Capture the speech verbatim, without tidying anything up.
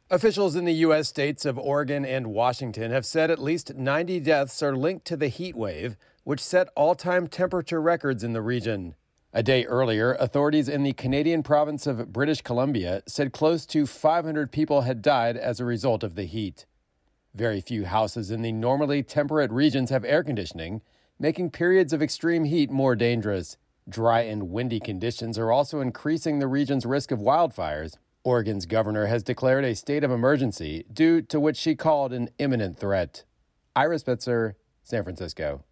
Officials in the U S states of Oregon and Washington have said at least ninety deaths are linked to the heat wave, which set all-time temperature records in the region. A day earlier, authorities in the Canadian province of British Columbia said close to five hundred people had died as a result of the heat. Very few houses in the normally temperate regions have air conditioning, making periods of extreme heat more dangerous. Dry and windy conditions are also increasing the region's risk of wildfires. Oregon's governor has declared a state of emergency, due to which she called an imminent threat. Ira Spitzer, San Francisco.